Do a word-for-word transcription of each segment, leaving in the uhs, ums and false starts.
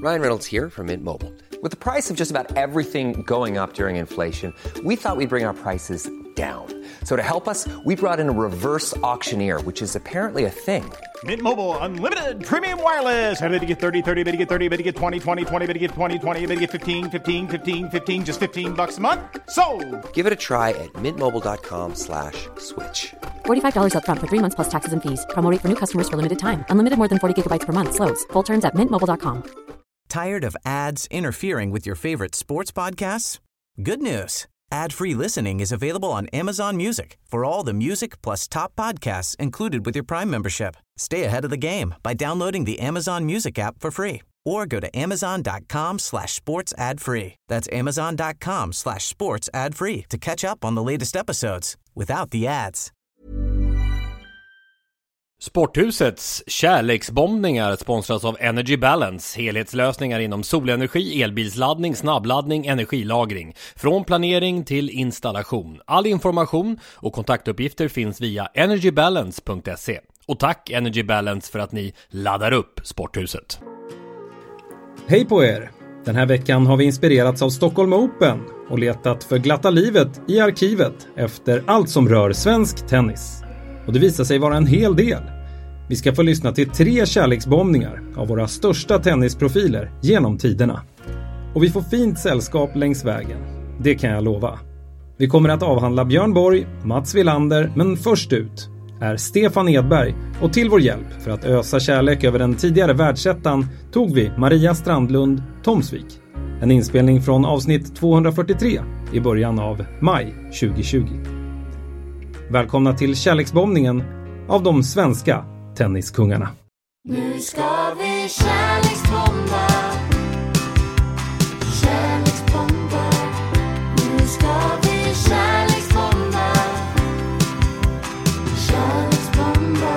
Ryan Reynolds here from Mint Mobile. With the price of just about everything going up during inflation, we thought we'd bring our prices down. So to help us, we brought in a reverse auctioneer, which is apparently a thing. Mint Mobile Unlimited Premium Wireless. How to get thirty, thirty, how to get thirty, how to get twenty, twenty, twenty, how to get twenty, twenty, how to get fifteen, fifteen, fifteen, fifteen, just fifteen bucks a month? Sold! Give it a try at mintmobile.com slash switch. forty-five dollars up front for three months plus taxes and fees. Promo rate for new customers for limited time. Unlimited more than forty gigabytes per month. Slows full terms at mint mobile dot com. Tired of ads interfering with your favorite sports podcasts? Good news. Ad-free listening is available on Amazon Music for all the music plus top podcasts included with your Prime membership. Stay ahead of the game by downloading the Amazon Music app for free or go to amazon.com slash sports ad free. That's amazon.com slash sports ad free to catch up on the latest episodes without the ads. Sporthusets kärleksbombningar sponsras av Energy Balance, helhetslösningar inom solenergi, elbilsladdning, snabbladdning, energilagring. Från planering till installation. All information och kontaktuppgifter finns via energy balance punkt se. Och tack Energy Balance för att ni laddar upp Sporthuset. Hej på er! Den här veckan har vi inspirerats av Stockholm Open och letat för glatta livet i arkivet efter allt som rör svensk tennis. Och det visar sig vara en hel del. Vi ska få lyssna till tre kärleksbombningar av våra största tennisprofiler genom tiderna. Och vi får fint sällskap längs vägen. Det kan jag lova. Vi kommer att avhandla Björn Borg, Mats Wilander, men först ut är Stefan Edberg. Och till vår hjälp för att ösa kärlek över den tidigare världsettan tog vi Maria Strandlund Tomsvik. En inspelning från avsnitt tvåhundrafyrtiotre i början av maj tjugohundratjugo. Välkomna till kärleksbombningen av de svenska tenniskungarna. Nu ska vi kärleksbomba. Kärleksbomba. Nu ska vi kärleksbomba. Kärleksbomba.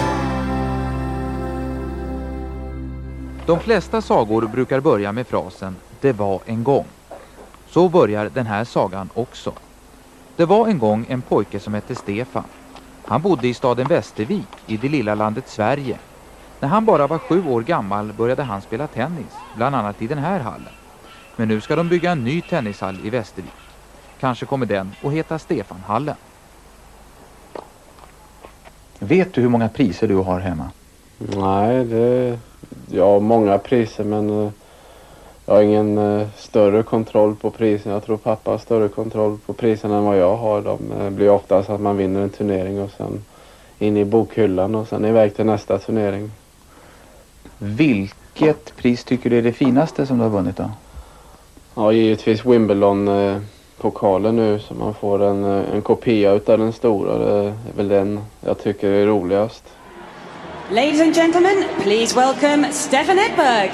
De flesta sagor brukar börja med frasen "det var en gång". Så börjar den här sagan också. Det var en gång en pojke som hette Stefan. Han bodde i staden Västervik i det lilla landet Sverige. När han bara var sju år gammal började han spela tennis, bland annat i den här hallen. Men nu ska de bygga en ny tennishall i Västervik. Kanske kommer den att heta Stefanhallen. Vet du hur många priser du har hemma? Nej, det... jag har många priser, men jag har ingen uh, större kontroll på priserna. Jag tror pappa har större kontroll på priserna än vad jag har. De uh, blir oftast att man vinner en turnering och sen in i bokhyllan och sen iväg till nästa turnering. Vilket pris tycker du är det finaste som du har vunnit då? Ja, givetvis Wimbledon-pokalen nu, så man får en, en kopia utav den stora. Det är väl den jag tycker är roligast. Ladies and gentlemen, please welcome Stefan Edberg.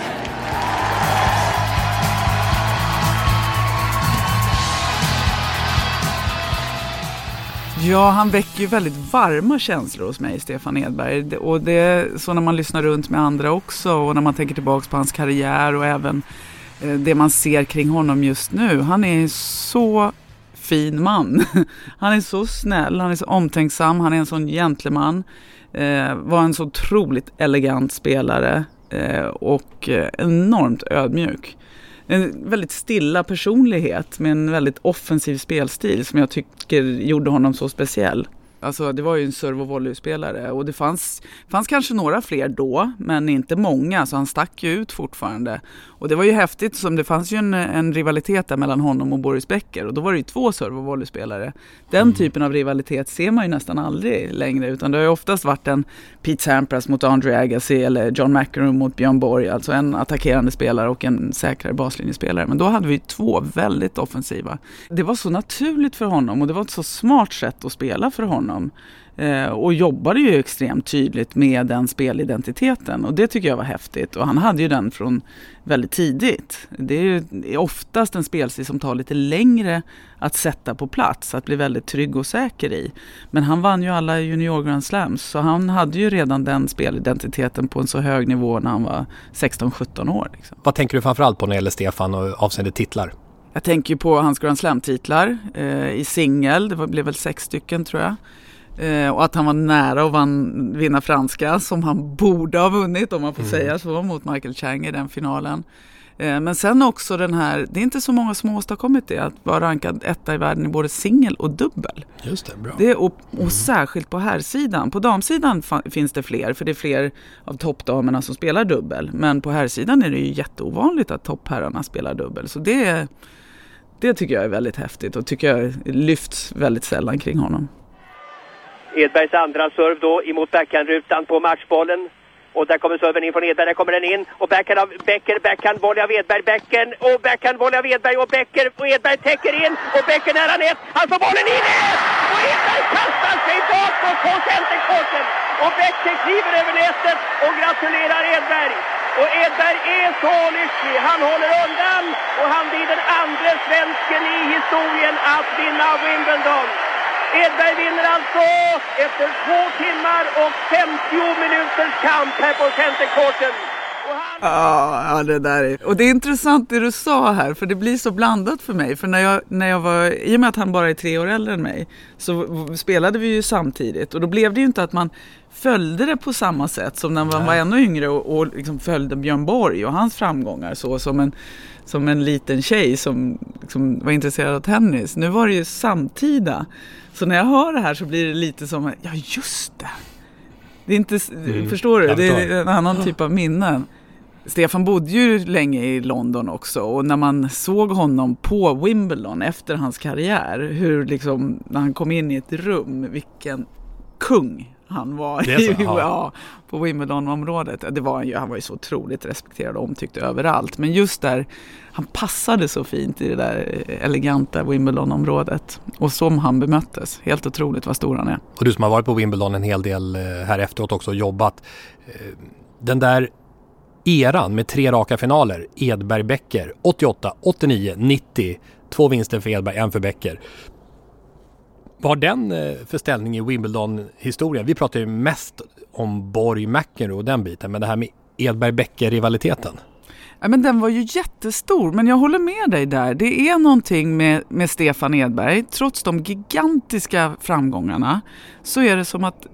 Ja, han väcker ju väldigt varma känslor hos mig, Stefan Edberg. Och det är så när man lyssnar runt med andra också och när man tänker tillbaka på hans karriär och även det man ser kring honom just nu. Han är så fin man. Han är så snäll, han är så omtänksam, han är en sån gentleman. Eh, var en så otroligt elegant spelare eh, och eh, enormt ödmjuk. En väldigt stilla personlighet med en väldigt offensiv spelstil som jag tycker gjorde honom så speciell. Alltså det var ju en serve- och volleyspelare och det fanns, fanns kanske några fler då, men inte många, så han stack ju ut fortfarande. Och det var ju häftigt, som det fanns ju en, en rivalitet där mellan honom och Boris Becker, och då var det ju två serve- och volleyspelare. Den mm. typen av rivalitet ser man ju nästan aldrig längre, utan det har ju oftast varit en Pete Sampras mot Andre Agassi eller John McEnroe mot Björn Borg, alltså en attackerande spelare och en säkrare baslinjespelare. Men då hade vi två väldigt offensiva. Det var så naturligt för honom och det var ett så smart sätt att spela för honom. Eh, och jobbade ju extremt tydligt med den spelidentiteten, och det tycker jag var häftigt, och han hade ju den från väldigt tidigt. Det är ju oftast en spelstil som tar lite längre att sätta på plats, att bli väldigt trygg och säker i, men han vann ju alla junior Grand Slams, så han hade ju redan den spelidentiteten på en så hög nivå när han var sexton sjutton år liksom. Vad tänker du framförallt på när det gäller Stefan och avseende titlar? Jag tänker på hans Grand Slam-titlar eh, i singel, det var, blev väl sex stycken tror jag. Eh, och att han var nära att vann, vinna franska som han borde ha vunnit, om man får mm. säga så, mot Michael Chang i den finalen. Eh, men sen också den här, det är inte så många som har åstadkommit det, att vara rankad etta i världen i både singel och dubbel. Just det, bra. Det, och, och mm. särskilt på herrsidan. På damsidan fa- finns det fler, för det är fler av toppdamerna som spelar dubbel. Men på herrsidan är det ju jätteovanligt att toppherrarna spelar dubbel. Så det, det tycker jag är väldigt häftigt och tycker jag lyfts väldigt sällan kring honom. Edbergs andra serv då emot backhandrutan på matchbollen. Och där kommer serven in från Edberg, där kommer den in. Och backhand av Becker, backhand volley av Edberg, Becken. Och backhand volley av Edberg och Becker. Och Edberg täcker in. Och Becker nära nät. Han får bollen in! Och Edberg kastar sig bakåt på centerkorten. Och Becker kliver över nätet och gratulerar Edberg. Och Edberg är så lycklig. Han håller undan. Och han blir den andra svensken i historien att vinna Wimbledon. Edberg vinner alltså efter två timmar och femtio minuters kamp här på centerkorten. Ja, det där är... Och det är intressant det du sa här, för det blir så blandat för mig. För när jag, när jag var, i och med att han bara är tre år äldre än mig, så spelade vi ju samtidigt. Och då blev det ju inte att man följde det på samma sätt som när man var ännu yngre och, och liksom följde Björn Borg och hans framgångar så som en, som en liten tjej som liksom var intresserad av tennis. Nu var det ju samtida. Så när jag hör det här så blir det lite som, ja just det. Det är inte, mm. förstår du? Det är en annan typ av minnen. Stefan bodde ju länge i London också, och när man såg honom på Wimbledon efter hans karriär, hur liksom när han kom in i ett rum, vilken kung han var i, ja, på Wimbledon-området. Det var han ju, han var ju så otroligt respekterad och omtyckt överallt, men just där, han passade så fint i det där eleganta Wimbledon-området, och som han bemöttes, helt otroligt vad stor han är. Och du som har varit på Wimbledon en hel del här efteråt också och jobbat, den där eran med tre raka finaler, Edberg-Becker, åttioåtta, åttionio, nittio, två vinster för Edberg, en för Becker. Vad har den för ställning i Wimbledon-historien? Vi pratar ju mest om Borg-McEnroe och den biten, men det här med Edberg-Becker-rivaliteten. Ja, men den var ju jättestor, men jag håller med dig där. Det är någonting med, med Stefan Edberg, trots de gigantiska framgångarna, så är det som att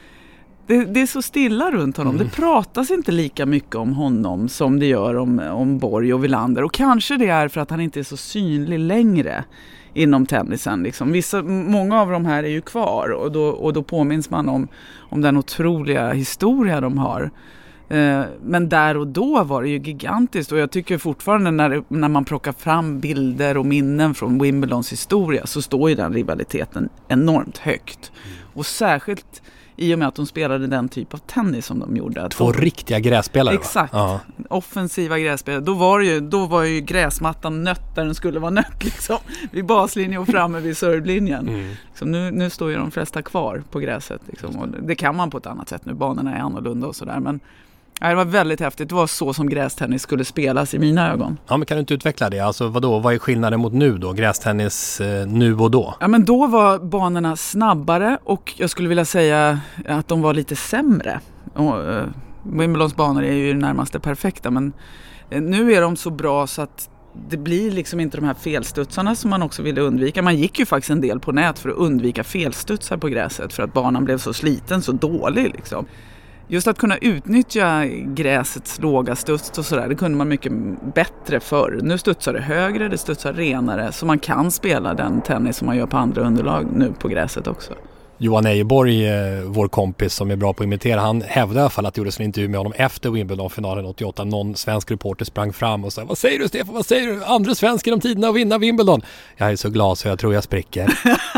Det, det är så stilla runt honom. Mm. Det pratas inte lika mycket om honom som det gör om, om Borg och Wilander. Och kanske det är för att han inte är så synlig längre inom tennisen. Liksom. Vissa, många av de här är ju kvar, och då, och då påminns man om, om den otroliga historia de har. Eh, men där och då var det ju gigantiskt, och jag tycker fortfarande när, när man plockar fram bilder och minnen från Wimbledons historia, så står ju den rivaliteten enormt högt. Mm. Och särskilt i och med att de spelade den typ av tennis som de gjorde. Två de, riktiga grässpelare. Exakt. Ja. Offensiva grässpelare. Då var, ju, då var ju gräsmattan nött där den skulle vara nött. Liksom. Vid baslinjen och framme vid servlinjen. Mm. Så nu, nu står ju de flesta kvar på gräset. Liksom. Och det kan man på ett annat sätt nu. Banorna är annorlunda och sådär. Men ja, det var väldigt häftigt. Det var så som grästennis skulle spelas i mina ögon. Ja, men kan du inte utveckla det? Alltså vadå? Vad är skillnaden mot nu då? Grästennis eh, nu och då? Ja, men då var banorna snabbare, och jag skulle vilja säga att de var lite sämre. Och, eh, Wimbledons banor är ju närmast perfekta, men eh, nu är de så bra så att det blir liksom inte de här felstudsarna som man också ville undvika. Man gick ju faktiskt en del på nät för att undvika felstudsar på gräset, för att banan blev så sliten, så dålig liksom. Just att kunna utnyttja gräsets låga studs och sådär, det kunde man mycket bättre förr. Nu studsar det högre, det studsar renare, så man kan spela den tennis som man gör på andra underlag nu på gräset också. Johan Ejeborg, vår kompis som är bra på att imitera, han hävdade i alla fall att det gjordes en intervju med honom efter Wimbledon-finalen åttioåtta. Någon svensk reporter sprang fram och sa: vad säger du Stefan, vad säger du? Andra svensk genom tiderna att vinna Wimbledon. Jag är så glad så jag tror jag spricker.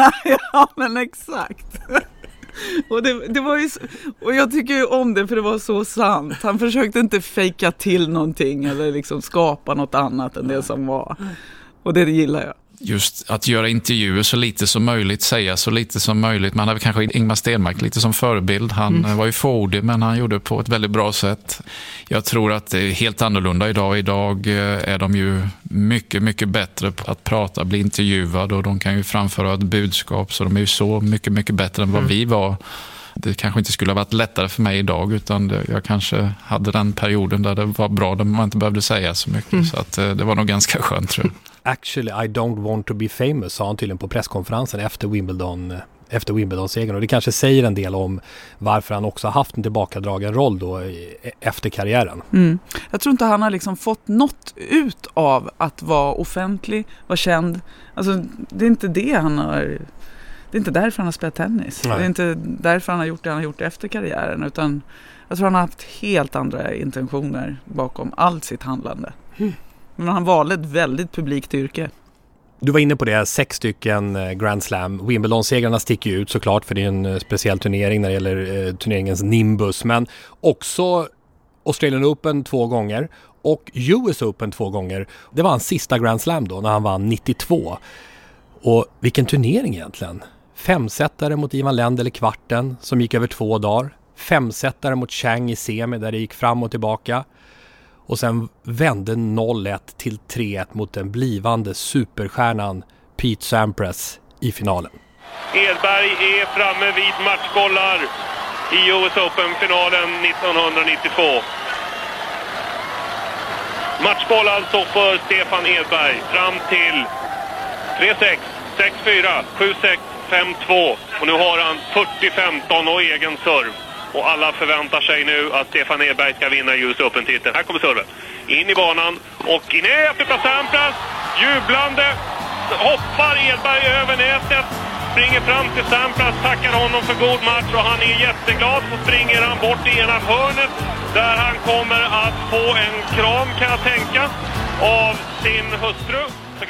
Ja, men exakt. Och, det, det var ju, och jag tycker ju om det, för det var så sant. Han försökte inte fejka till någonting eller liksom skapa något annat än det som var. Och det gillar jag. Just att göra intervjuer så lite som möjligt, säga så lite som möjligt. Man hade kanske Ingmar Stenmark lite som förebild. Han mm. var ju fåordig, men han gjorde det på ett väldigt bra sätt. Jag tror att det är helt annorlunda idag. Idag är de ju mycket, mycket bättre på att prata, bli intervjuade, och de kan ju framföra ett budskap, så de är ju så mycket, mycket bättre än vad mm. vi var. Det kanske inte skulle ha varit lättare för mig idag, utan det, jag kanske hade den perioden där det var bra, där man inte behövde säga så mycket. Mm. Så att det var nog ganska skönt, tror jag. Actually, I don't want to be famous, sa han tydligen på presskonferensen efter Wimbledon efter Wimbledon-segern. Och det kanske säger en del om varför han också har haft en tillbakadragen roll då i, efter karriären. Mm. Jag tror inte han har liksom fått något ut av att vara offentlig, vara känd. Alltså, det är inte det han har... Det är inte därför han har spelat tennis. Nej. Det är inte därför han har gjort det han har gjort efter karriären. Utan jag tror han har haft helt andra intentioner bakom allt sitt handlande. Mm. Men han valde ett väldigt publikt yrke. Du var inne på det, sex stycken Grand Slam. Wimbledon-segrarna sticker ju ut såklart, för det är en speciell turnering när det gäller eh, turneringens nimbus. Men också Australian Open två gånger och U S Open två gånger. Det var hans sista Grand Slam då, när han vann nittiotvå. Och vilken turnering egentligen. Femsättare mot Ivan Lendl i kvarten som gick över två dagar. Femsättare mot Chang i semi där det gick fram och tillbaka. Och sen vände noll ett till tre ett mot den blivande superstjärnan Pete Sampras i finalen. Edberg är framme vid matchbollar i U S Open-finalen nittonhundranittiotvå. Matchboll alltså för Stefan Edberg fram till tre sex, sex fyra, sju sex, fem två. Och nu har han fyrtio femton och egen serv. Och alla förväntar sig nu att Stefan Edberg ska vinna U S Open-titeln. Här kommer serven. In i banan och in efter Sampras. Jublande hoppar Edberg över nätet. Springer fram till Sampras, tackar honom för god match och han är jätteglad. Så springer han bort i ena hörnet där han kommer att få en kram, kan jag tänka, av sin hustru.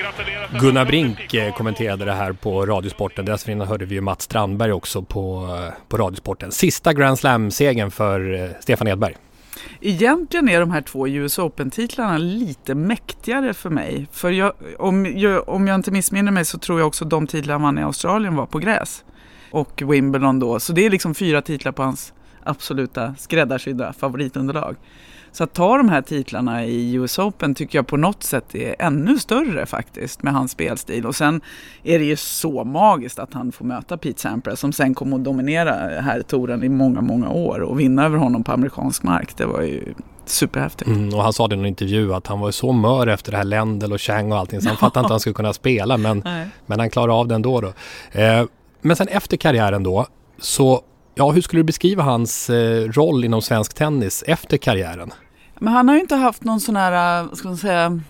Gunnar Brink kommenterade det här på Radiosporten. Dessförinnan hörde vi ju Mats Strandberg också på, på Radiosporten. Sista Grand Slam-segern för Stefan Edberg. Egentligen är de här två U S Open-titlarna lite mäktigare för mig. För jag, om, jag, om jag inte missminner mig så tror jag också de titlar han vann i Australien var på gräs. Och Wimbledon då. Så det är liksom fyra titlar på hans absoluta skräddarsydda favoritunderlag. Så att ta de här titlarna i U S Open tycker jag på något sätt är ännu större faktiskt med hans spelstil. Och sen är det ju så magiskt att han får möta Pete Sampras som sen kommer att dominera här touren i många, många år och vinna över honom på amerikansk mark. Det var ju superhäftigt. Mm, och han sa det i en intervju att han var så mör efter det här Lendl och Chang och allting så han fattade inte att han skulle kunna spela men, men han klarade av den då. då. Eh, men sen efter karriären då så ja, hur skulle du beskriva hans eh, roll inom svensk tennis efter karriären? Men han har ju inte haft någon sån här, ska man säga,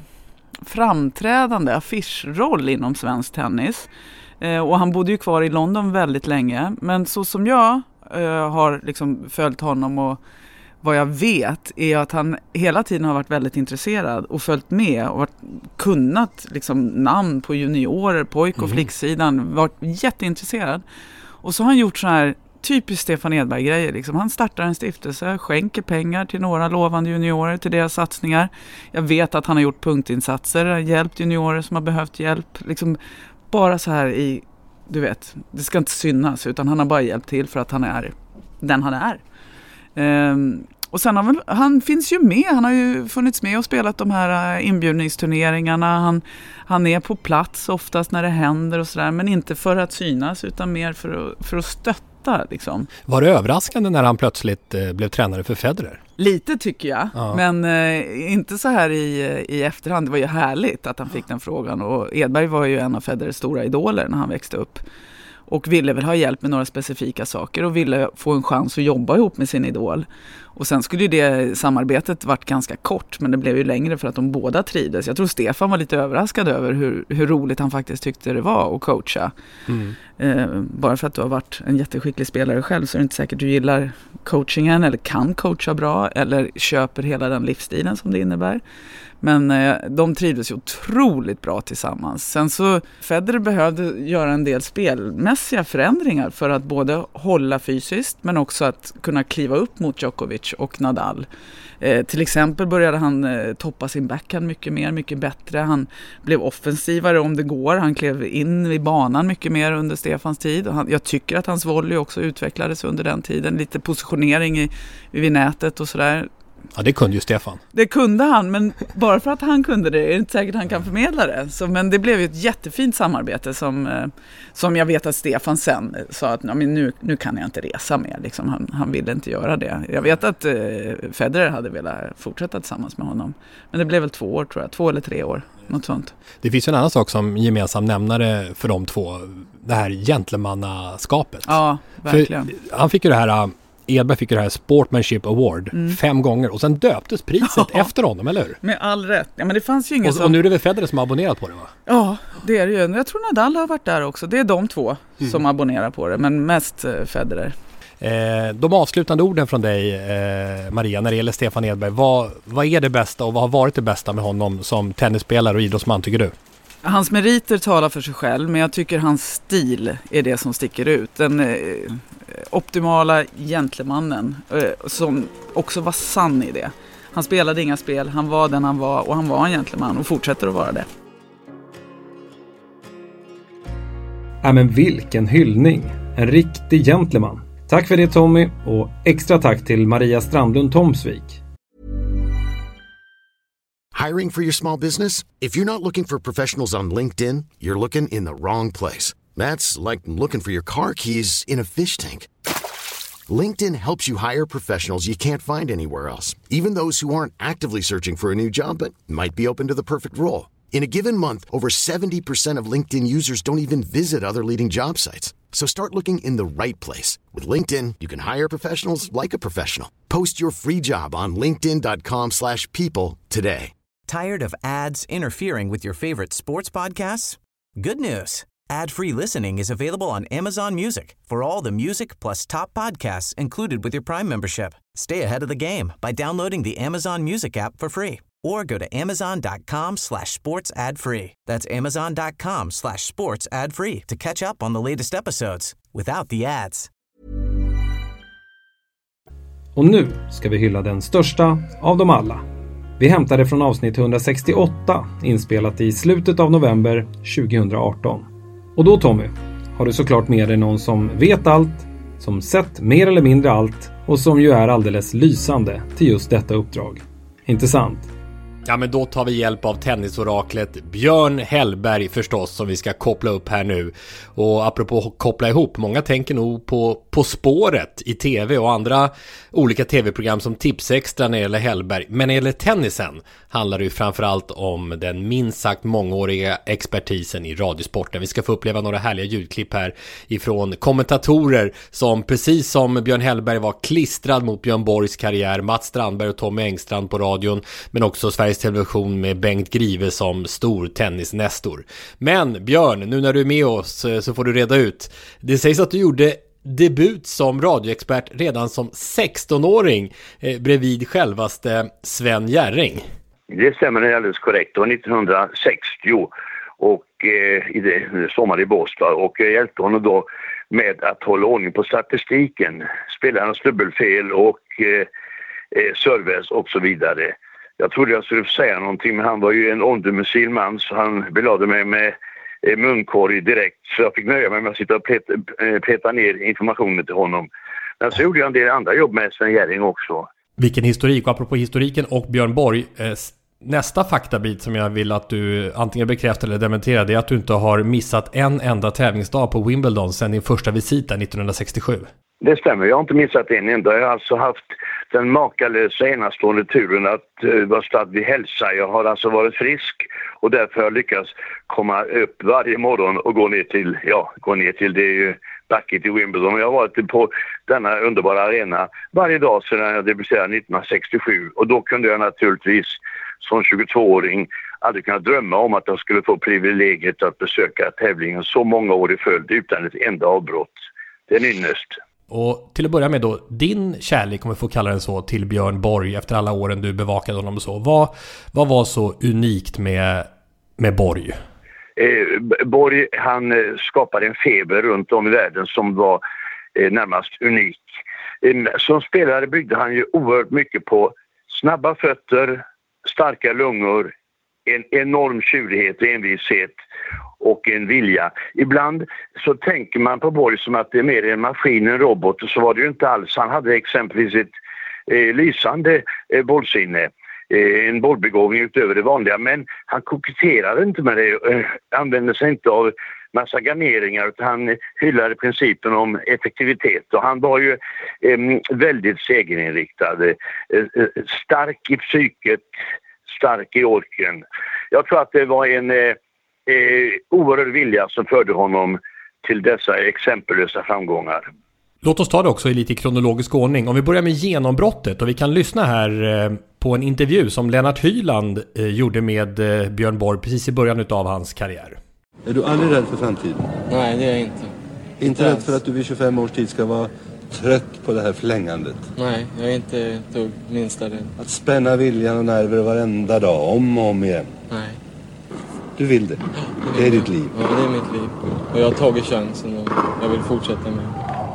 framträdande affischroll inom svensk tennis. Eh, och han bodde ju kvar i London väldigt länge. Men så som jag eh, har liksom följt honom och vad jag vet är att han hela tiden har varit väldigt intresserad och följt med och varit, kunnat liksom, namn på juniorer, pojk- och mm. flicksidan, varit jätteintresserad. Och så har han gjort så här typiskt Stefan Edberg-grejer. Liksom. Han startar en stiftelse, skänker pengar till några lovande juniorer till deras satsningar. Jag vet att han har gjort punktinsatser, hjälpt juniorer som har behövt hjälp. Liksom bara så här i, du vet, det ska inte synas utan han har bara hjälpt till för att han är den han är. Um, och sen har väl, han finns ju med, han har ju funnits med och spelat de här inbjudningsturneringarna. Han, han är på plats oftast när det händer och sådär, men inte för att synas utan mer för att, för att stötta. Liksom. Var det överraskande när han plötsligt eh, blev tränare för Federer? Lite tycker jag, ja. men eh, inte så här i, i efterhand. Det var ju härligt att han fick den frågan och Edberg var ju en av Federers stora idoler när han växte upp. Och ville väl ha hjälp med några specifika saker och ville få en chans att jobba ihop med sin idol. Och sen skulle ju det samarbetet varit ganska kort, men det blev ju längre för att de båda trivdes. Jag tror Stefan var lite överraskad över hur, hur roligt han faktiskt tyckte det var att coacha. Mm. Eh, bara för att du har varit en jätteskicklig spelare själv så är det inte säkert du gillar coachingen eller kan coacha bra eller köper hela den livsstilen som det innebär. Men eh, de trivdes ju otroligt bra tillsammans. Sen så Federer behövde göra en del spelmässiga förändringar för att både hålla fysiskt men också att kunna kliva upp mot Djokovic och Nadal. Eh, till exempel började han eh, toppa sin backhand mycket mer, mycket bättre. Han blev offensivare om det går. Han klev in i banan mycket mer under Stefans tid. Och han, jag tycker att hans volley också utvecklades under den tiden. Lite positionering i, vid nätet och sådär. Ja, det kunde ju Stefan. Det kunde han, men bara för att han kunde det är det inte säkert han kan förmedla det. Så, men det blev ju ett jättefint samarbete som, eh, som jag vet att Stefan sen sa att men nu, nu kan jag inte resa mer. Liksom, han, han ville inte göra det. Jag vet att eh, Federer hade velat fortsätta tillsammans med honom. Men det blev väl två år tror jag, två eller tre år. Något sånt. Det finns ju en annan sak som gemensam nämnare för de två. Det här gentlemannaskapet. Ja, verkligen. För han fick ju det här... Edberg fick ju det här Sportsmanship Award mm. fem gånger och sen döptes priset ja. efter honom, eller hur? Med all rätt. Ja, men det fanns ju ingen och, som... och nu är det väl Federer som har abonnerat på det, va? Ja, det är det ju. Jag tror Nadal har varit där också. Det är de två mm. som abonnerar på det, men mest eh, Federer. Eh, de avslutande orden från dig, eh, Maria, när det gäller Stefan Edberg. Vad, vad är det bästa och vad har varit det bästa med honom som tennisspelare och idrottsman, tycker du? Hans meriter talar för sig själv, men jag tycker hans stil är det som sticker ut. Den eh, optimala gentlemannen eh, som också var sann i det. Han spelade inga spel, han var den han var och han var en gentleman och fortsätter att vara det. Ja, men vilken hyllning! En riktig gentleman. Tack för det, Tommy, och extra tack till Maria Strandlund Tomsvik. Hiring for your small business? If you're not looking for professionals on LinkedIn, you're looking in the wrong place. That's like looking for your car keys in a fish tank. LinkedIn helps you hire professionals you can't find anywhere else, even those who aren't actively searching for a new job but might be open to the perfect role. In a given month, over seventy percent of LinkedIn users don't even visit other leading job sites. So start looking in the right place. With LinkedIn, you can hire professionals like a professional. Post your free job on linkedin dot com slash people today. Tired of ads interfering with your favorite sports podcasts? Good news. Ad-free listening is available on Amazon Music for all the music plus top podcasts included with your Prime membership. Stay ahead of the game by downloading the Amazon Music app for free or go to amazon dot com slash sports ad free. That's amazon dot com slash sports ad free to catch up on the latest episodes without the ads. Och nu ska vi hylla den största av dem alla. Vi hämtade från avsnitt etthundrasextioåtta, inspelat i slutet av november tjugohundraarton. Och då, Tommy, har du såklart med dig någon som vet allt, som sett mer eller mindre allt och som ju är alldeles lysande till just detta uppdrag. Inte sant? Ja, men då tar vi hjälp av tennisoraklet Björn Hellberg förstås, som vi ska koppla upp här nu. Och apropå koppla ihop, många tänker nog på På spåret i tv och andra olika tv-program som Tipsextra när det gäller Hellberg. Men när det gäller tennisen handlar det ju framförallt om den minst sagt mångåriga expertisen i radiosporten. Vi ska få uppleva några härliga ljudklipp här ifrån kommentatorer som precis som Björn Hellberg var klistrad mot Björn Borgs karriär, Mats Strandberg och Tommy Engstrand på radion, men också Sveriges Television med Bengt Grive som stor tennisnestor. Men Björn, nu när du är med oss så får du reda ut. Det sägs att du gjorde debut som radioexpert redan som sexton-åring eh, bredvid självaste Sven Jerring. Det stämmer, det är alldeles korrekt. Det var nittonhundrasextio och eh, i det, sommar i Båstad, och jag hjälpte honom då med att hålla ordning på statistiken, spelarnas dubbelfel och eh, eh, service och så vidare. Jag trodde jag skulle säga någonting, men han var ju en omdömesgill man, så han belade mig med eh, munkorg direkt, så jag fick nöja mig med att sitta och peta, eh, peta ner informationen till honom. Men så gjorde jag en del andra jobb med Sven Jerring också. Vilken historik, och apropå historiken och Björn Borg, eh, nästa faktabit som jag vill att du antingen bekräftar eller dementerar, det är att du inte har missat en enda tävlingsdag på Wimbledon sedan din första visit där nittonhundrasextiosju. Det stämmer, jag har inte missat en enda. Jag har alltså haft den makalösa enastående turen att uh, vara stadd vid hälsa. Jag har alltså varit frisk och därför har jag lyckats komma upp varje morgon och gå ner till, ja, gå ner till det är ju backet i Wimbledon. Jag har varit på denna underbara arena varje dag sedan jag debuterade nittonhundrasextiosju, och då kunde jag naturligtvis som tjugotvååring aldrig kunnat drömma om att jag skulle få privilegiet att besöka tävlingen så många år i följd utan ett enda avbrott. Det är en ynnest. Och till att börja med då, din kärlek, om vi får kalla den så, till Björn Borg efter alla åren du bevakade honom och så. Vad, vad var så unikt med, med Borg? Eh, Borg, han eh, skapade en feber runt om i världen som var eh, närmast unik. Eh, som spelare byggde han ju oerhört mycket på snabba fötter, starka lungor, en enorm tjurighet och envishet och en vilja. Ibland så tänker man på Borg som att det är mer en maskin, en robot, och så var det ju inte alls. Han hade exempelvis ett eh, lysande eh, bollsinne. Eh, en bollbegåvning utöver det vanliga, men han koketterade inte med det, eh, använde sig inte av massa garneringar, utan han hyllade principen om effektivitet, och han var ju eh, väldigt segerinriktad, eh, stark i psyket, stark i orken. Jag tror att det var en eh, eh, oerhörd vilja som förde honom till dessa exempellösa framgångar. Låt oss ta det också i lite kronologisk ordning. Om vi börjar med genombrottet, och vi kan lyssna här eh, på en intervju som Lennart Hyland eh, gjorde med eh, Björn Borg precis i början av hans karriär. Är du aldrig rädd för framtiden? Nej, det är jag inte. Inte, inte rädd alls. för att du vid tjugofem års tid ska vara trött på det här flängandet? Nej, jag är inte ett dugg minsta rädd. Att spänna viljan och nerver varenda dag, om och om igen? Nej. Du vill det? Ja, det, det är ditt liv? Ja, det är mitt liv. Och jag har tagit chansen och jag vill fortsätta med.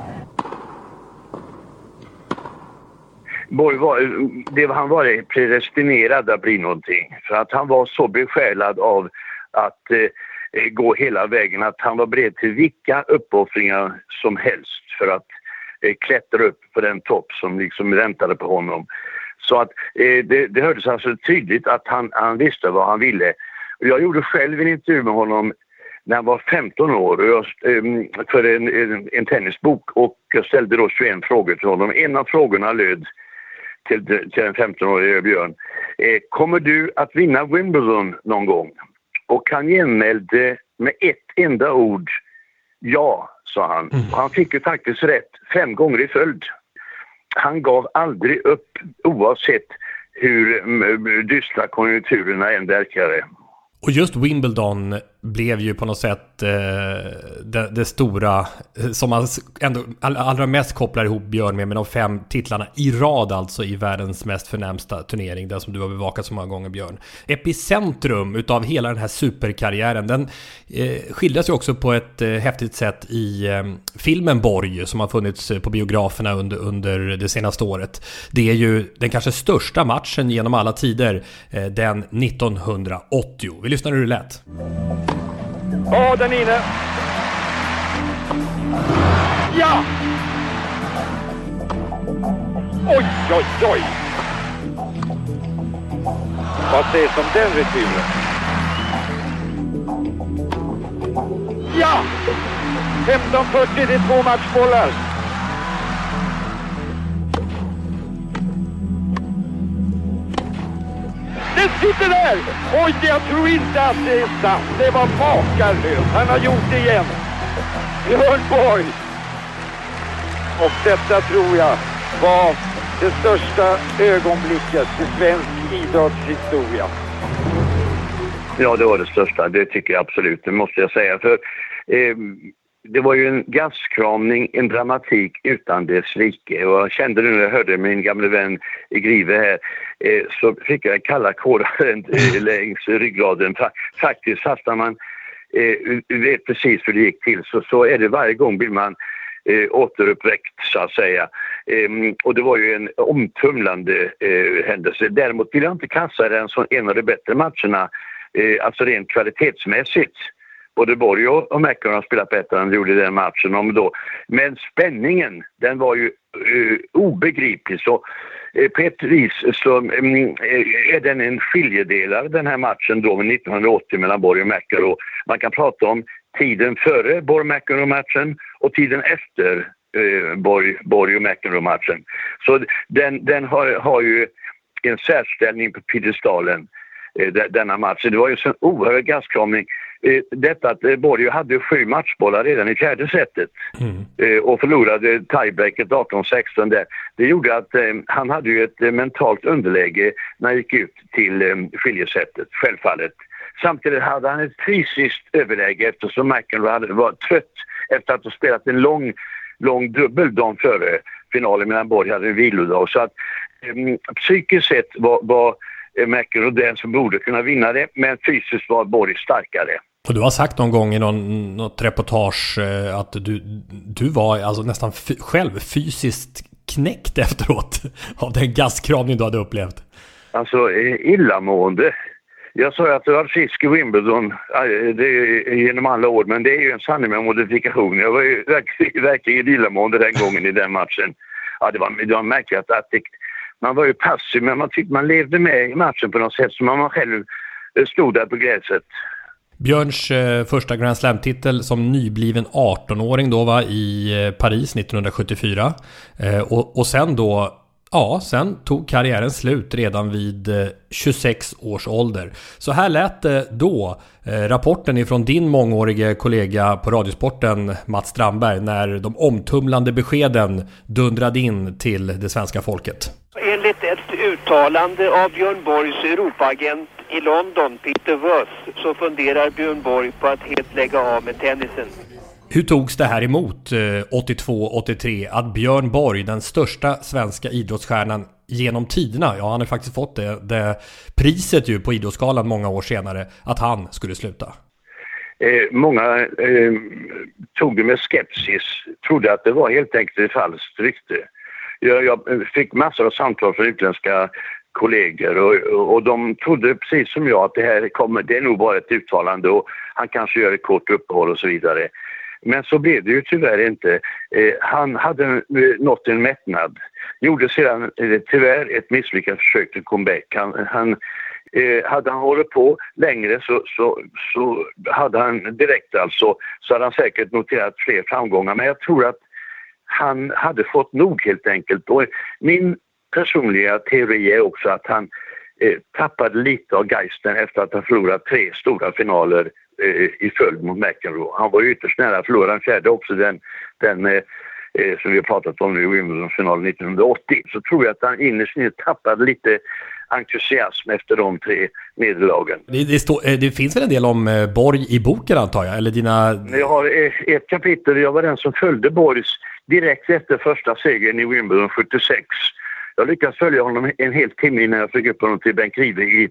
Borg var, det var, han var predestinerad att bli någonting, för att han var så besjälad av att eh, gå hela vägen, att han var beredd till vilka uppoffringar som helst för att eh, klättra upp på den topp som liksom väntade på honom. Så att eh, det, det hördes alltså tydligt att han, han visste vad han ville. Och jag gjorde själv en intervju med honom när han var femton år och jag, eh, för en, en, en tennisbok, och jag ställde då tjugoen frågor till honom. En av frågorna löd till, till en femton-årig Björn: eh, kommer du att vinna Wimbledon någon gång? Och han genmälde med ett enda ord: ja, sa han. Och han fick ju faktiskt rätt fem gånger i följd. Han gav aldrig upp, oavsett hur dystra konjunkturerna än verkade. Och just Wimbledon blev ju på något sätt eh, det, det stora eh, som man ändå all, allra mest kopplar ihop Björn med, med de fem titlarna i rad, alltså i världens mest förnämsta turnering, den som du har bevakat så många gånger, Björn. Epicentrum utav hela den här superkarriären, den eh, skildras ju också på ett eh, häftigt sätt i eh, filmen Borg som har funnits på biograferna under, under det senaste året. Det är ju den kanske största matchen genom alla tider, eh, den nittonhundraåttio. Vi lyssnar hur det lät. Ja, den är inne. Ja! Oj, oj, oj. Vad sägs om den returen? Ja! femton fyrtio, det är två matchbollar. Den sitter där! Oj, jag tror inte att det är sant. Det var makalöst. Han har gjort det igen. Björn Borg. Och detta tror jag var det största ögonblicket i svensk idrottshistoria. Ja, det var det största. Det tycker jag absolut. Det måste jag säga. För eh, det var ju en gastkramning, en dramatik utan dess like. Och jag kände nu när jag hörde min gamla vän i Grive här, eh, så fick jag kalla kårar längs ryggraden. Faktiskt, fast när man eh, vet precis hur det gick till, så, så är det varje gång vill man eh, återuppväckt, så att säga. Eh, och det var ju en omtumlande eh, händelse. Däremot vill jag inte kassa den som en av de bättre matcherna, eh, alltså rent kvalitetsmässigt. Både Borg och McEnroe har spelat bättre än de gjorde den matchen om då. Men spänningen, den var ju uh, obegriplig. Så uh, på ett vis så um, är den en skiljedelare, den här matchen då med nittonhundraåttio mellan Borg och McEnroe. Man kan prata om tiden före Borg-McEnroe-matchen och tiden efter uh, Borg, Borg och McEnroe-matchen. Så den, den har, har ju en särställning på piedestalen, uh, denna match. Det var ju en oerhörd gastkramning. Detta att Borg hade sju matchbollar redan i fjärde setet mm. och förlorade tiebreaket arton sexton där. Det gjorde att eh, han hade ju ett mentalt underläge när han gick ut till eh, skiljesättet, självfallet. Samtidigt hade han ett fysiskt överläge eftersom McEnroe hade varit trött efter att ha spelat en lång, lång dubbel dag före finalen, medan Borg hade en vilodag. Så att eh, psykiskt sett var, var McEnroe den som borde kunna vinna det, men fysiskt var Borg starkare. Och du har sagt någon gång i någon, något reportage eh, att du, du var alltså nästan f- själv fysiskt knäckt efteråt av den gaskramning du hade upplevt. Alltså illamående. Jag sa att du var frisk i Wimbledon det är, genom alla år, men det är ju en sanning med modifikation. Jag var ju verkligen, verkligen illamående den gången i den matchen. Ja, det var, det var märkligt att det, man var ju passiv, men man tyckte man levde med i matchen på något sätt som man själv stod där på gräset. Björns eh, första Grand Slam-titel som nybliven arton-åring då var i eh, Paris nittonhundrasjuttiofyra. Eh, och, och sen då, ja, sen tog karriären slut redan vid eh, tjugosex års ålder. Så här lät det då, eh, rapporten ifrån din mångårige kollega på Radiosporten, Mats Strandberg, när de omtumlande beskeden dundrade in till det svenska folket. Enligt ett uttalande av Björn Borgs Europaagent i London, Peter Worth, så funderar Björn Borg på att helt lägga av med tennisen. Hur togs det här emot eh, åttiotvå åttiotre att Björn Borg, den största svenska idrottsstjärnan genom tiderna, ja han har faktiskt fått det, det priset ju på Idrottsgalan många år senare, att han skulle sluta? Eh, många eh, tog det med skepsis, trodde att det var helt enkelt ett falskt rykte. Jag, jag fick massor av samtal från utländska kollegor och, och de trodde precis som jag att det här kommer, det är nog bara ett uttalande och han kanske gör ett kort uppehåll och så vidare. Men så blev det ju tyvärr inte. Eh, han hade eh, nått en mättnad. Gjorde sedan eh, tyvärr ett misslyckat försök till comeback. Han, han, eh, hade han hållit på längre så, så, så hade han direkt alltså, så hade han säkert noterat fler framgångar. Men jag tror att han hade fått nog helt enkelt. Och min personliga teori är också att han eh, tappade lite av geisten efter att ha förlorat tre stora finaler eh, i följd mot McEnroe. Han var ju ytterst nära att förlora den fjärde också, den, den eh, eh, som vi har pratat om nu i Wimbledon-finalen nittonhundraåttio. Så tror jag att han innerst inne tappade lite entusiasm efter de tre nederlagen. Det, det, stå, det finns väl en del om eh, Borg i boken antar jag? Eller dina... Jag har eh, ett kapitel, jag var den som följde Borgs direkt efter första segern i Wimbledon sjuttiosex. Jag lyckades följa honom en hel timme innan jag fick upp honom till Bengt Rive i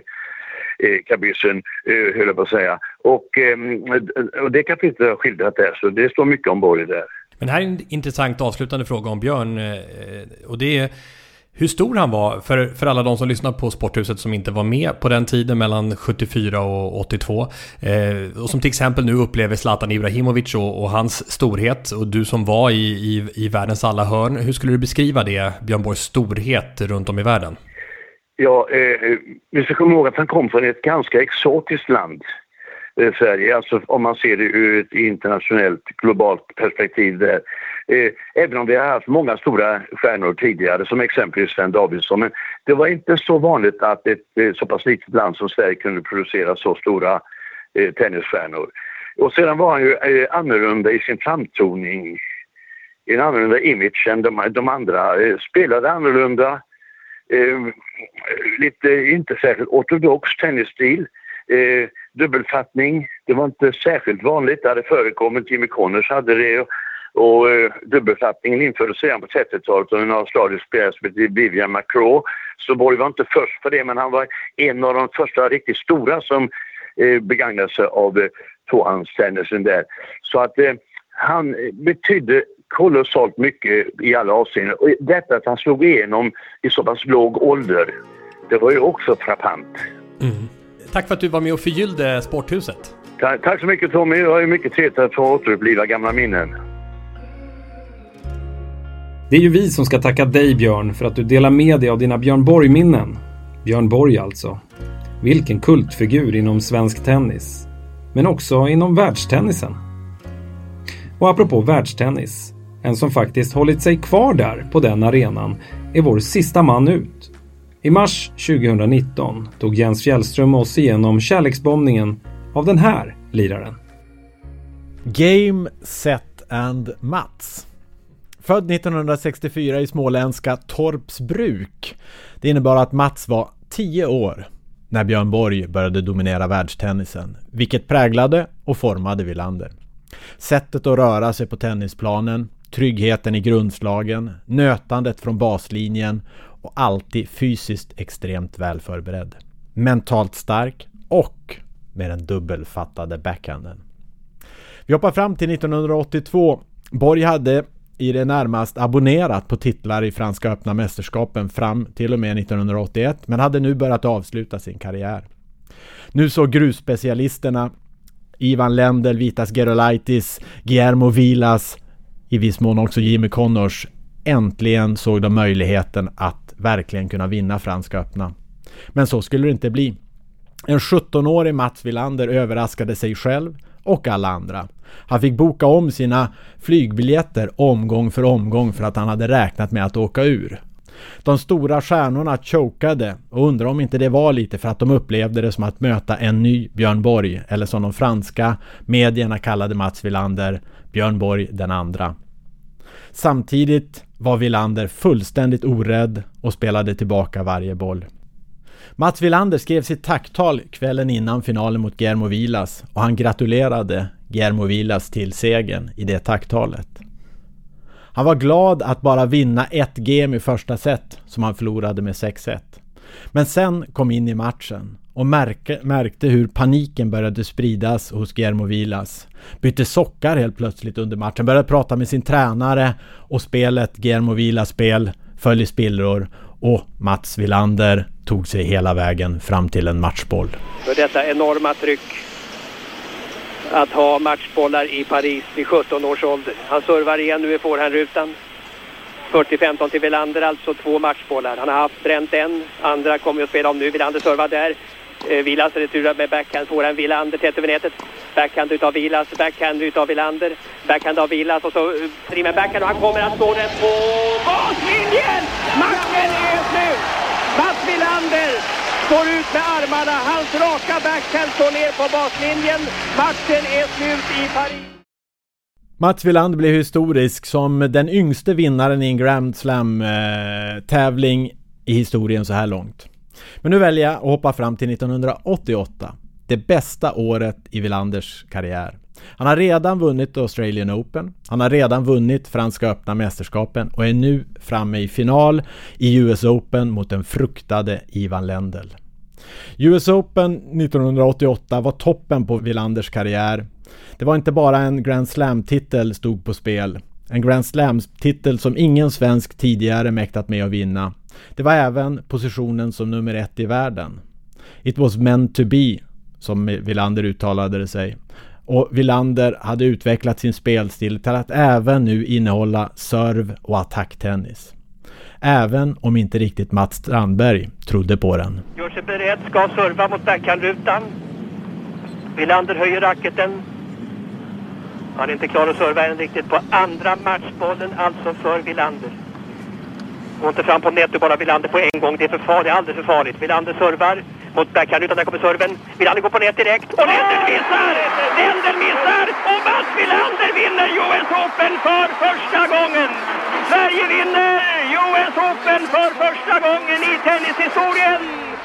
tv-kabysen, eh, höll jag på att säga. Och, eh, och det kapitlet har jag skildrat där, så det står mycket om Borg där. Men här är en intressant avslutande fråga om Björn, eh, och det är hur stor han var för, för alla de som lyssnar på Sporthuset som inte var med på den tiden mellan sjuttiofyra och åttiotvå. Eh, och som till exempel nu upplever Zlatan Ibrahimovic och, och hans storhet. Och du som var i, i, i världens alla hörn. Hur skulle du beskriva det, Björn Borgs storhet runt om i världen? Ja, eh, vi ska komma ihåg att han kom från ett ganska exotiskt land. Eh, Sverige, alltså om man ser det ur ett internationellt, globalt perspektiv där. Eh, även om vi har haft många stora stjärnor tidigare, som exempelvis Sven Davidsson, men det var inte så vanligt att ett eh, så pass litet land som Sverige kunde producera så stora eh, tennisstjärnor. Och sedan var han ju eh, annorlunda i sin framtoning, en annorlunda image än de, de andra. Eh, spelade annorlunda, eh, lite inte särskilt ortodox tennisstil. Eh, dubbelfattning, det var inte särskilt vanligt, det hade förekommit, Jimmy Connors hade det och, och eh, dubbelfattningen infördes redan på trettiotalet och en australisk spelare som heter Vivian McCraw. Så Borg var inte först för det, men han var en av de första riktigt stora som eh, begagnade sig av eh, tvåhandstennisen där. Så att eh, han betydde kolossalt mycket i alla avseenden. Och detta att han slog igenom i så pass låg ålder, det var ju också frappant. Mm. Tack för att du var med och förgyllde Sporthuset. Ta- tack så mycket Tommy, det var ju mycket trevligt att få återuppliva gamla minnen. Det är ju vi som ska tacka dig Björn för att du delar med dig av dina Björn Borg-minnen. Björn Borg alltså. Vilken kultfigur inom svensk tennis. Men också inom världstennisen. Och apropå världstennis, en som faktiskt hållit sig kvar där på den arenan är vår sista man ut. I mars tjugonitton tog Jens Fjällström oss igenom kärleksbombningen av den här liraren. Game, Set and Mats. Född nittonhundrasextiofyra i småländska Torpsbruk. Det innebar att Mats var tio år när Björn Borg började dominera världstennisen, vilket präglade och formade Wilander. Sättet att röra sig på tennisplanen, tryggheten i grundslagen, nötandet från baslinjen och alltid fysiskt extremt väl förberedd. Mentalt stark och med den dubbelfattade backhanden. Vi hoppar fram till nittonhundraåttiotvå. Borg hade i det närmast abonnerat på titlar i franska öppna mästerskapen fram till och med nittonhundraåttioett, men hade nu börjat avsluta sin karriär. Nu såg grusspecialisterna Ivan Lendl, Vitas Gerolaitis, Guillermo Vilas, i viss mån också Jimmy Connors, äntligen såg de möjligheten att verkligen kunna vinna Franska öppna. Men så skulle det inte bli. En sjuttonårig Mats Wilander överraskade sig själv och alla andra. Han fick boka om sina flygbiljetter omgång för omgång för att han hade räknat med att åka ur. De stora stjärnorna chokade och undrar om inte det var lite för att de upplevde det som att möta en ny Björn Borg, eller som de franska medierna kallade Mats Wilander, Björn Borg den andra. Samtidigt var Wilander fullständigt orädd och spelade tillbaka varje boll. Mats Wilander skrev sitt tacktal kvällen innan finalen mot Guillermo Vilas och han gratulerade Guillermo Vilas till segern i det tacktalet. Han var glad att bara vinna ett game i första set som han förlorade med sex ett. Men sen kom in i matchen och märke, märkte hur paniken började spridas hos Guillermo Vilas. Bytte sockar helt plötsligt under matchen, började prata med sin tränare och spelet, Guillermo Vilas spel, föll i spillror och Mats Wilander tog sig hela vägen fram till en matchboll. För detta enorma tryck att ha matchbollar i Paris vid sjutton års ålder. Han servar igen nu i forehandrutan. fyrtio femton till Wilander, alltså två matchbollar. Han har haft bränt en, andra kommer att spela om nu. Wilander servar där. Eh, Vilas returar med backhand, forehand Wilander tätt över nätet. Backhand utav Vilas, backhand utav Wilander. Backhand av Vilas och så uh, med backhand och han kommer att slå den på baslinjen! Matchen är slut! Mats Wilander står ut med armarna, hans raka backhand står ner på baslinjen. Matchen är slut i Paris. Mats Wilander blev historisk som den yngste vinnaren i en Grand Slam eh, tävling i historien så här långt. Men nu väljer jag att hoppa fram till nittonhundraåttioåtta, det bästa året i Wilanders karriär. Han har redan vunnit Australian Open, han har redan vunnit Franska öppna mästerskapen och är nu framme i final i U S Open mot den fruktade Ivan Lendl. U S Open nittonhundraåttioåtta var toppen på Wilanders karriär. Det var inte bara en Grand Slam-titel stod på spel. En Grand Slam-titel som ingen svensk tidigare mäktat med att vinna. Det var även positionen som nummer ett i världen. It was meant to be, som Wilander uttalade det sig. Och Wilander hade utvecklat sin spelstil till att även nu innehålla serv- och attacktennis. Även om inte riktigt Mats Strandberg trodde på den. Gör sig beredd, ska serva mot backhandrutan. Wilander höjer racketen. Han är inte klar att serva än riktigt på andra matchbollen, alltså för Wilander. Går inte fram på nätet, bara Wilander på en gång. Det är för farligt, alldeles för farligt. Wilander servar mot backhand, utan där kommer serven. Wilander går på nät direkt. Och Lendl missar! Lendl missar! Och Mats Wilander vinner U S Open för första gången! Sverige vinner U S Open för första gången i tennishistorien!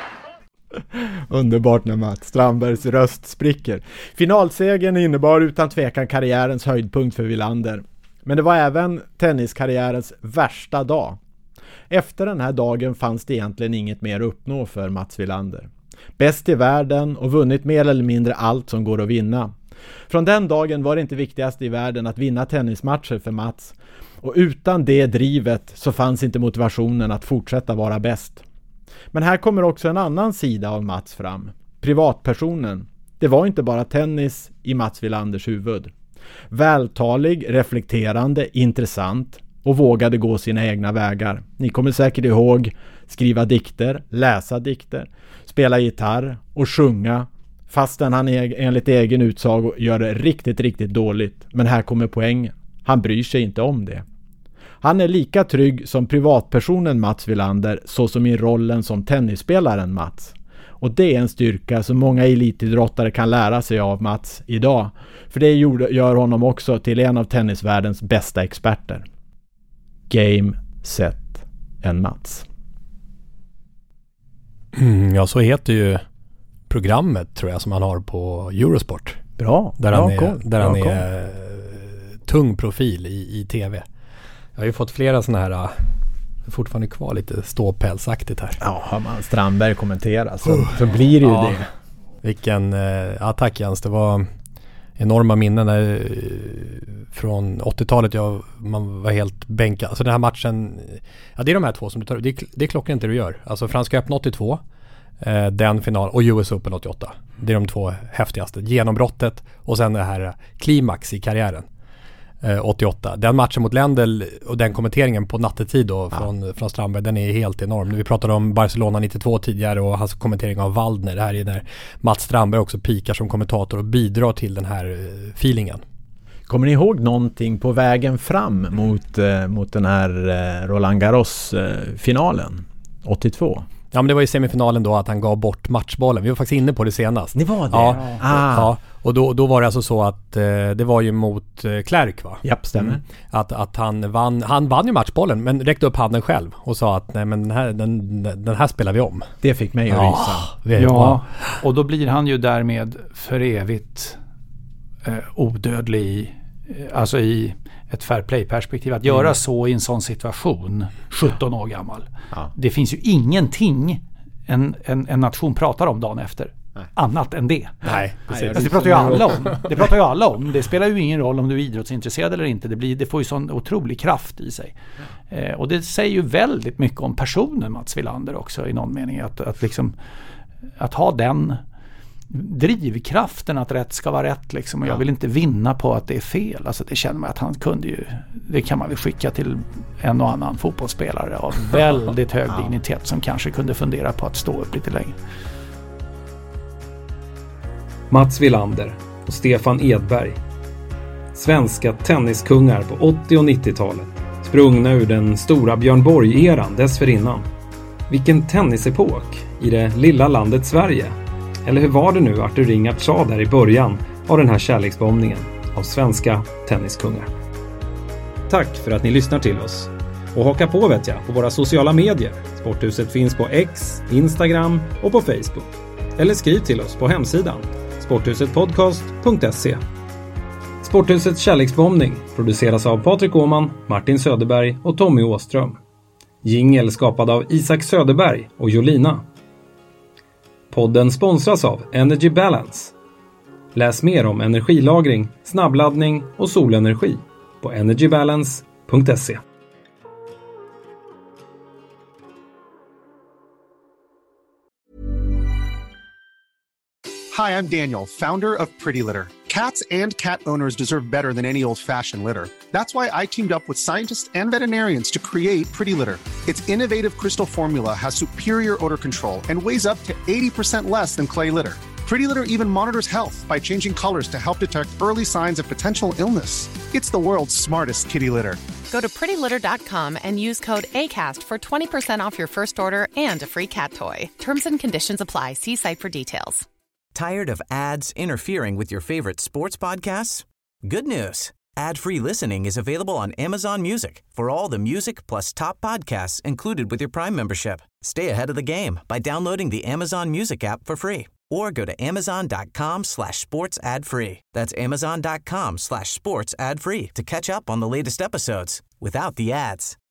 Underbart när Mats Strandbergs röst spricker. Finalsegern innebar utan tvekan karriärens höjdpunkt för Wilander. Men det var även tenniskarriärens värsta dag. Efter den här dagen fanns det egentligen inget mer att uppnå för Mats Wilander. Bäst i världen och vunnit mer eller mindre allt som går att vinna. Från den dagen var det inte viktigast i världen att vinna tennismatcher för Mats. Och utan det drivet så fanns inte motivationen att fortsätta vara bäst. Men här kommer också en annan sida av Mats fram. Privatpersonen. Det var inte bara tennis i Mats Wilanders huvud. Vältalig, reflekterande, intressant och vågade gå sina egna vägar. Ni kommer säkert ihåg skriva dikter, läsa dikter, spela gitarr och sjunga. Fastän han enligt egen utsago gör det riktigt, riktigt dåligt. Men här kommer poängen. Han bryr sig inte om det. Han är lika trygg som privatpersonen Mats Wilander så som i rollen som tennisspelaren Mats. Och det är en styrka som många elitidrottare kan lära sig av Mats idag. För det gör honom också till en av tennisvärldens bästa experter. Game, set and Mats. Mm, ja, så heter ju programmet tror jag som han har på Eurosport. Bra, där bra han är, cool. där bra han cool. är tung profil i, i tv. Jag har ju fått flera sådana här, fortfarande kvar lite ståpälsaktigt här. Ja, har man Strandberg kommenterar så, uh, så blir det ju ja, det. Vilken eh, attack Jens, det var enorma minnen där, från åttiotalet. Jag, man var helt bänkad. Alltså den här matchen, ja det är de här två som du tar, det, det är klockan inte du gör. Alltså Franska öppna åttiotvå, eh, den final och U S Open åttioåtta. Det är de två häftigaste. Genombrottet och sen det här klimax i karriären. åttioåtta. Den matchen mot Lendl och den kommenteringen på nattetid då från, ja. från Strandberg, den är helt enorm. Vi pratade om Barcelona nittiotvå tidigare och hans kommentering av Waldner. Det här är när Mats Strandberg också pikar som kommentator och bidrar till den här feelingen. Kommer ni ihåg någonting på vägen fram mot, eh, mot den här eh, Roland Garros-finalen eh, åttiotvå? Ja, men det var ju semifinalen då att han gav bort matchbollen. Vi var faktiskt inne på det senast. Ni var det? Ja. Ah. ja. Och då, då var det alltså så att eh, det var ju mot eh, Klerk, va? Japp, stämmer. Mm. Att, att han vann, han vann ju matchbollen men räckte upp handen själv och sa att nej, men den här, den, den här spelar vi om. Det fick mig att rysa. Ja, ja, och då blir han ju därmed för evigt eh, odödlig, eh, alltså i ett fair play-perspektiv. Att göra mm. så i en sån situation, sjutton år gammal. Ja. Det finns ju ingenting en, en, en nation pratar om dagen efter. Nej. Annat än det. Nej, precis. Alltså, det pratar ju alla om. Det pratar ju alla om. Det spelar ju ingen roll om du är idrottsintresserad eller inte. Det, blir, det får ju sån otrolig kraft i sig. Eh, och det säger ju väldigt mycket om personen Mats Wilander också i någon mening. Att, att, liksom, att ha den drivkraften att rätt ska vara rätt liksom, och jag vill inte vinna på att det är fel. Alltså det känner man att han kunde ju, det kan man väl skicka till en och annan fotbollsspelare av väldigt hög ja. dignitet som kanske kunde fundera på att stå upp lite längre. Mats Wilander och Stefan Edberg, svenska tenniskungar på åttio- och nittiotalet, sprungna ur den stora Björn Borg-eran dessförinnan. Vilken tennisepok i det lilla landet Sverige. Eller hur var det nu Arthur Ringart sa där i början av den här kärleksbombningen av svenska tenniskungar? Tack för att ni lyssnar till oss. Och haka på vet jag på våra sociala medier. Sporthuset finns på X, Instagram och på Facebook. Eller skriv till oss på hemsidan sporthusetpodcast punkt se. Sporthusets kärleksbombning produceras av Patrik Åhman, Martin Söderberg och Tommy Åström. Jingle skapad av Isak Söderberg och Jolina. Podden sponsras av Energy Balance. Läs mer om energilagring, snabbladdning och solenergi på energy balance punkt se. Hi, I'm Daniel, founder of Pretty Litter. Cats and cat owners deserve better than any old-fashioned litter. That's why I teamed up with scientists and veterinarians to create Pretty Litter. Its innovative crystal formula has superior odor control and weighs up to eighty percent less than clay litter. Pretty Litter even monitors health by changing colors to help detect early signs of potential illness. It's the world's smartest kitty litter. Go to pretty litter dot com and use code ACAST for twenty percent off your first order and a free cat toy. Terms and conditions apply. See site for details. Tired of ads interfering with your favorite sports podcasts? Good news. Ad-free listening is available on Amazon Music for all the music plus top podcasts included with your Prime membership. Stay ahead of the game by downloading the Amazon Music app for free or go to amazon.com slash sports ad free. That's amazon.com slash sports ad free to catch up on the latest episodes without the ads.